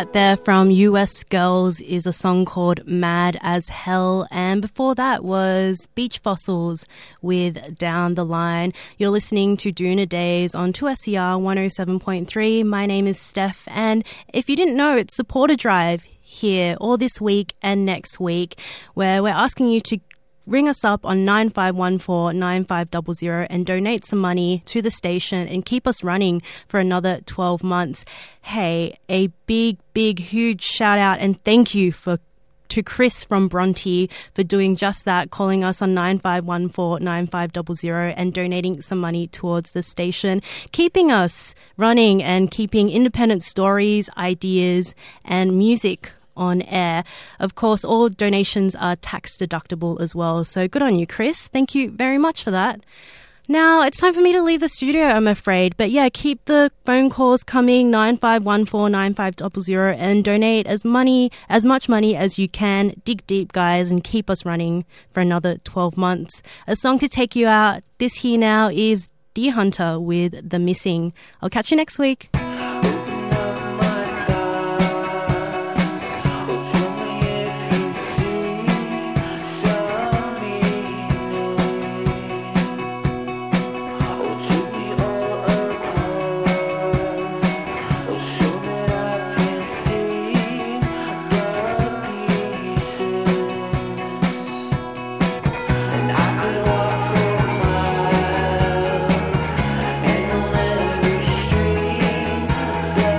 that there from US Girls is a song called Mad as Hell. And before that was Beach Fossils with Down the Line. You're listening to Duna Days on 2SER 107.3. My name is Steph. And if you didn't know, it's Supporter Drive here all this week and next week, where we're asking you to ring us up on 9514-9500 and donate some money to the station and keep us running for another 12 months. Hey, a big, huge shout out and thank you to Chris from Bronte for doing just that, calling us on 9514-9500 and donating some money towards the station, keeping us running and keeping independent stories, ideas and music on air. Of course, all donations are tax deductible as well. So good on you, Chris. Thank you very much for that. Now, it's time for me to leave the studio, I'm afraid. But yeah, keep the phone calls coming, 9514-9500, and donate as much money as you can. Dig deep, guys, and keep us running for another 12 months. A song to take you out this here now is Deer Hunter with The Missing. I'll catch you next week. Stay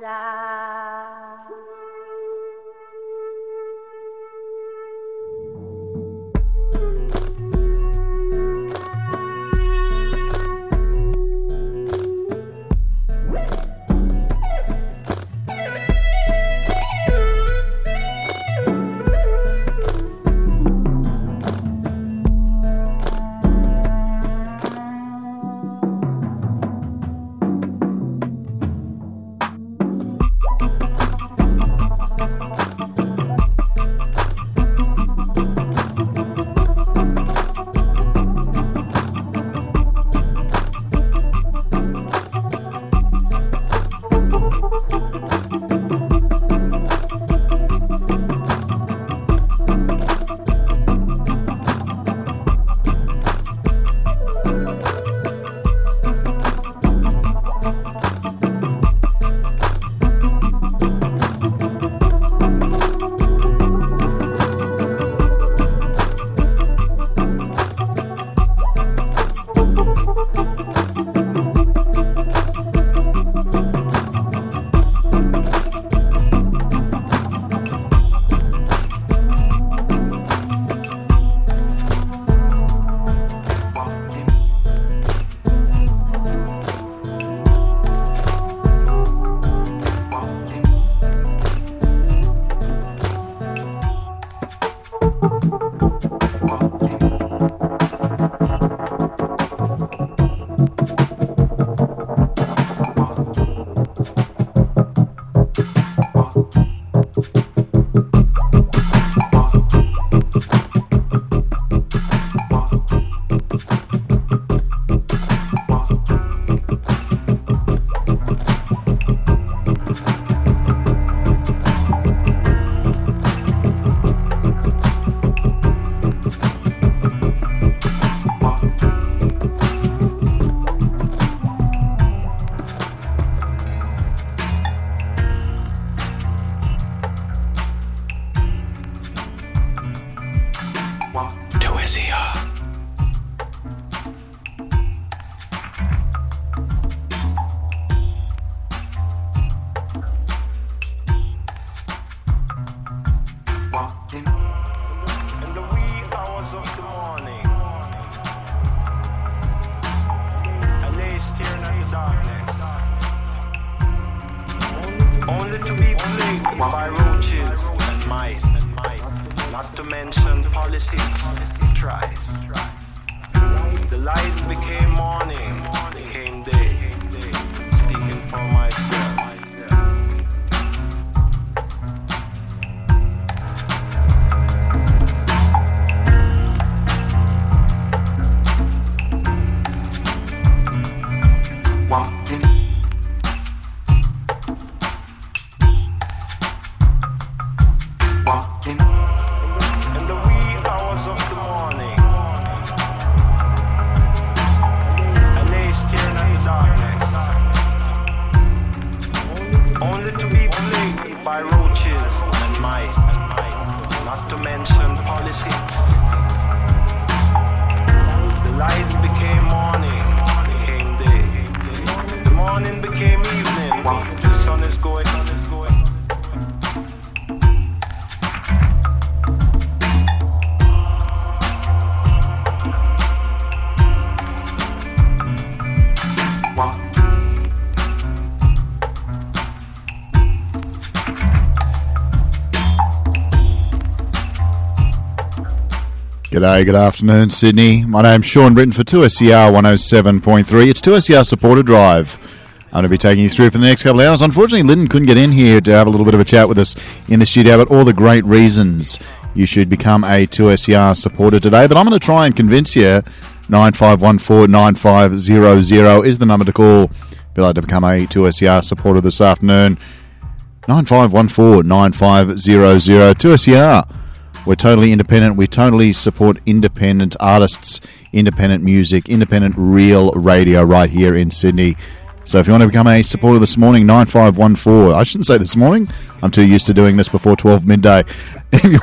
G'day, good afternoon, Sydney. My name's Sean Britton for 2SER 107.3. It's 2SER Supporter Drive. I'm going to be taking you through for the next couple of hours. Unfortunately, Lyndon couldn't get in here to have a little bit of a chat with us in the studio, but all the great reasons you should become a 2SER supporter today. But I'm going to try and convince you. 9514-9500 is the number to call if you'd like to become a 2SER supporter this afternoon. 9514-9500. 2SER. We're totally independent. We totally support independent artists, independent music, independent real radio right here in Sydney. So if you want to become a supporter this morning, 9514. I shouldn't say this morning. I'm too used to doing this before 12 midday. If you